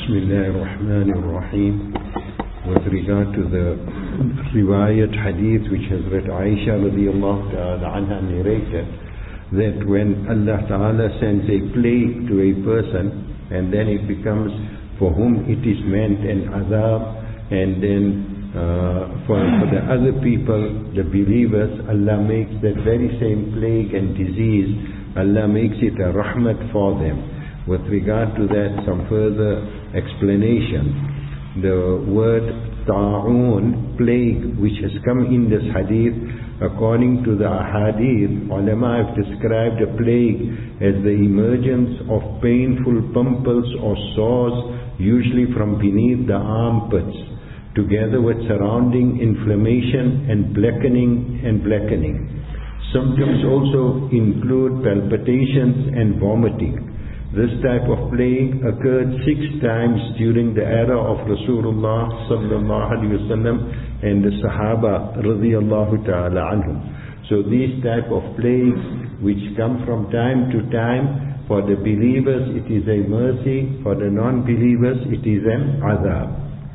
Bismillah ar-Rahman ar-Rahim. With regard to the riwayat hadith which has read Aisha radiyallahu ta'ala anha narrated, that when Allah ta'ala sends a plague to a person, and then it becomes for whom it is meant an azab, and then for the other people, the believers, Allah makes that very same plague and disease, Allah makes it a rahmat for them. With regard to that, some further explanation. The word ta'un, plague, which has come in this hadith, according to the ahadith, ulama have described a plague as the emergence of painful pimples or sores, usually from beneath the armpits, together with surrounding inflammation and blackening. Symptoms also include palpitations and vomiting. This type of plague occurred 6 times during the era of Rasulullah sallallahu alaihi wasallam and the Sahaba radiyallahu ta'ala anhum. So these type of plagues which come from time to time, for the believers it is a mercy, for the non-believers it is an azab.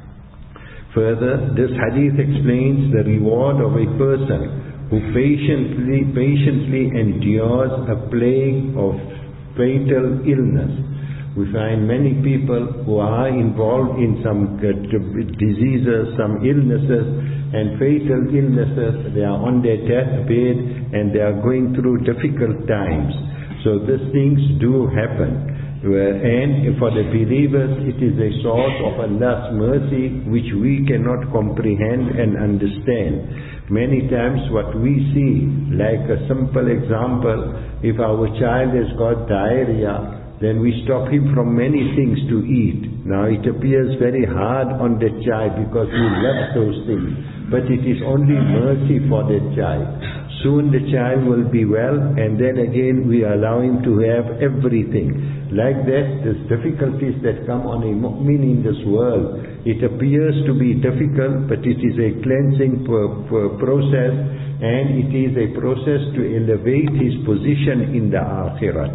Further, this hadith explains the reward of a person who patiently endures a plague of fatal illness. We find many people who are involved in some diseases, some illnesses and fatal illnesses. They are on their deathbed and they are going through difficult times. So these things do happen. And for the believers, it is a source of Allah's mercy which we cannot comprehend and understand. Many times what we see, like a simple example, if our child has got diarrhea, then we stop him from many things to eat. Now it appears very hard on the child because he loves those things, but it is only mercy for the child. Soon the child will be well, and then again we allow him to have everything. Like that, there's difficulties that come on a mu'min in this world. It appears to be difficult, but it is a cleansing process, and it is a process to elevate his position in the akhirat.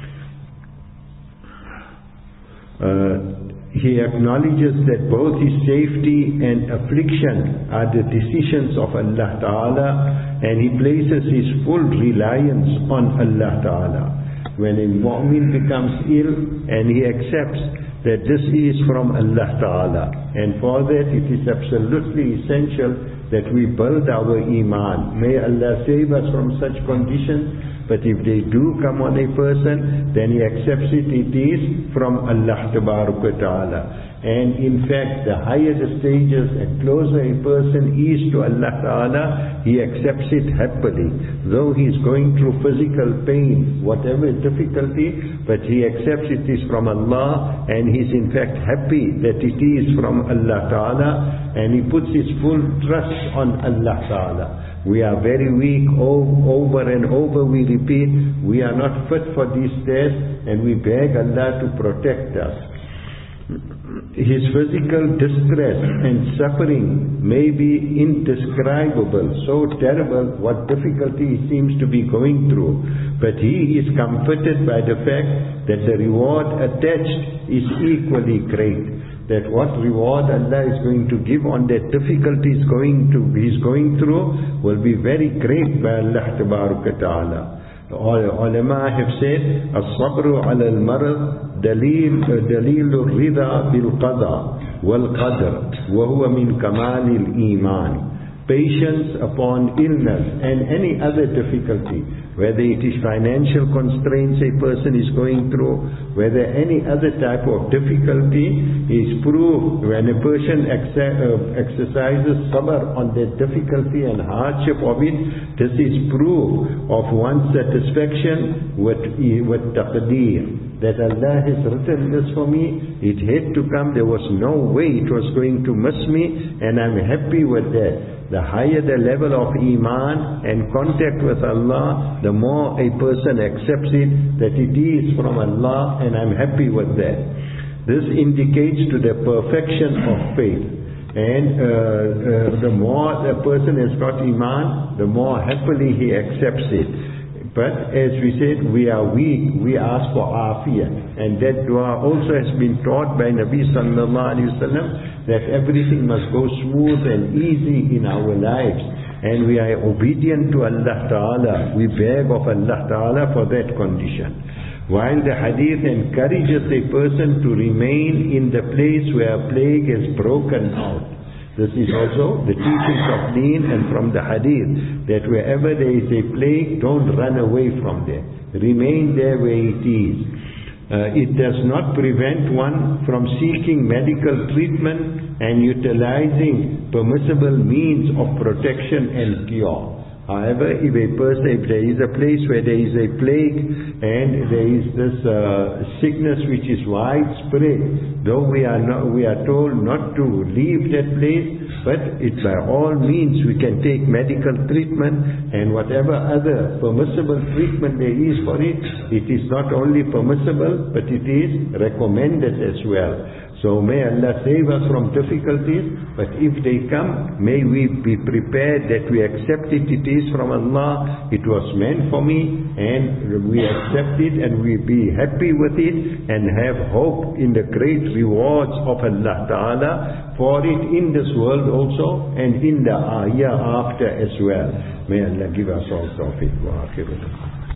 He acknowledges that both his safety and affliction are the decisions of Allah Ta'ala, and he places his full reliance on Allah Ta'ala. When a mu'min becomes ill and he accepts that this is from Allah Ta'ala, and for that it is absolutely essential that we build our iman. May Allah save us from such conditions. But if they do come on a person, then he accepts it is from Allah Ta'ala. And in fact, the higher the stages and closer a person is to Allah Ta'ala, he accepts it happily. Though he is going through physical pain, whatever difficulty, but he accepts it is from Allah, and he is in fact happy that it is from Allah Ta'ala, and he puts his full trust on Allah Ta'ala. We are very weak, over and over we repeat, we are not fit for these tests, and we beg Allah to protect us. His physical distress and suffering may be indescribable, so terrible what difficulty he seems to be going through. But he is comforted by the fact that the reward attached is equally great. That what reward Allah is going to give on that difficulty he's going through will be very great by Allah Ta'ala. Ulama have said, as-sabru ala al-marad dalilu rida bil-qada wal-qadr wa huwa min kamali al-iman. Patience upon illness and any other difficulty, whether it is financial constraints a person is going through, whether any other type of difficulty, is proof when a person exercises sabr on that difficulty and hardship of it. This is proof of one's satisfaction with taqdeer, that Allah has written this for me, it had to come, there was no way it was going to miss me, and I'm happy with that. The higher the level of iman and contact with Allah, the more a person accepts it, that it is from Allah, and I'm happy with that. This indicates to the perfection of faith. And the more a person has got iman, the more happily he accepts it. But as we said, we are weak, we ask for afiyah. And that dua also has been taught by Nabi sallallahu alayhi wa sallam, that everything must go smooth and easy in our lives. And we are obedient to Allah Ta'ala. We beg of Allah Ta'ala for that condition. While the hadith encourages a person to remain in the place where plague has broken out. This is also the teachings of Deen and from the hadith, that wherever there is a plague, don't run away from there. Remain there where it is. It does not prevent one from seeking medical treatment and utilizing permissible means of protection and cure. However, if there is a place where there is a plague and there is this sickness which is widespread, though we are told not to leave that place, but it's by all means we can take medical treatment, and whatever other permissible treatment there is for it, it is not only permissible, but it is recommended as well. So may Allah save us from difficulties, but if they come, may we be prepared that we accept it. It is from Allah, it was meant for me, and we accept it and we be happy with it and have hope in the great rewards of Allah Ta'ala for it in this world also and in the year after as well. May Allah give us all tawfiq wa akhiruh.